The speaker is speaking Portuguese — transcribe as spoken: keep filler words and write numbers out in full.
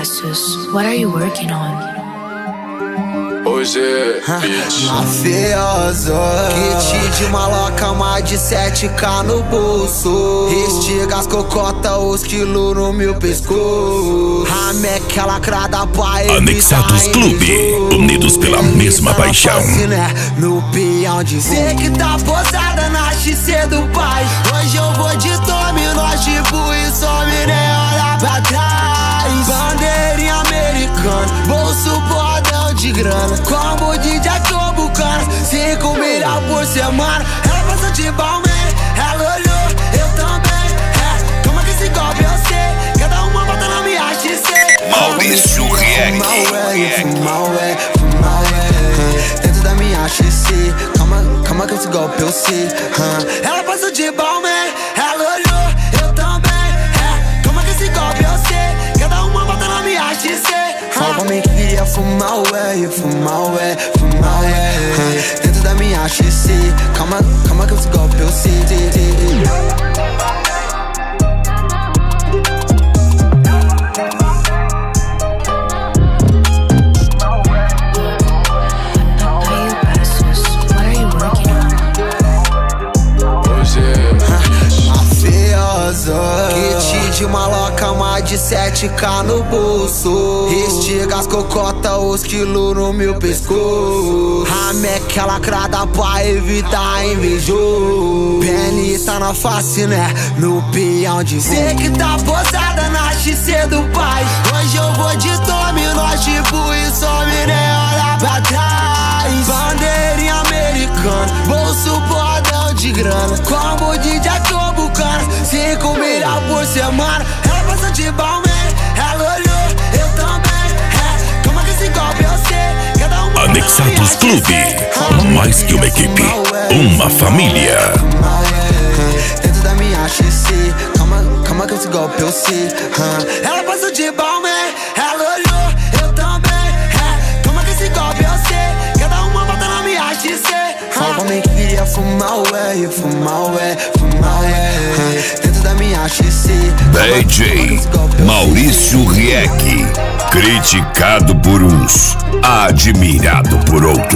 Passos, what are you working on? Hoje é bitch. Mafioso, kit de maloca, mais de sete K no bolso. Estiga as cocota, os quilos no meu pescoço. Rameca lacrada pra evitar Anexados Clube, unidos pela mesma paixão. No peão de cê que tá posada na X C do pai. Hoje eu vou de tome, nós tipo e some, nem olha pra trás. Bandeirinha americana, bolso bordão de grana. Combo de jacobucana, cinco milhões por semana. Ela passou de balmain, ela olhou, eu também. É, toma que esse golpe eu sei, cada uma bota na minha X C. Maurício Riek. Fuma ué, fuma ué, dentro da minha X C. Calma, calma que esse golpe eu sei. Ela passou de balmain, ela olhou, eu também. É, toma que esse golpe eu sei, cada uma bota na minha X C. Fala me queria fumar ué, fumar ué, fumar ué, dentro da minha X C. Calma, calma que esse golpe eu sei. Kit de maloca, mais de sete K no bolso. Estiga as cocota, os quilos no meu pescoço. Rameca lacrada pra evitar invejoso. Penny tá na face, né? No peão de cê que tá posada na X C do pai. Hoje eu vou de tome, nós tipo e some, nem olha pra trás. Bandeirinha americana, bolso bordão de grana. Combo de jacobucana, cinco milhões por semana. Ela passou de balmain, ela olhou, eu também. É, toma que esse golpe eu sei, cada uma. Anexados Clube, mais que uma equipe, uma família. Dentro da minha X C, calma, calma que esse golpe eu sei. Ela passou de balmain, ela olhou, eu também. É, toma que esse golpe eu sei, cada uma bota na minha X C. Fala me queria fumar ué, fumar ué, fumar ué, dentro da minha X C. D J Maurício Riek, criticado por uns, admirado por outros.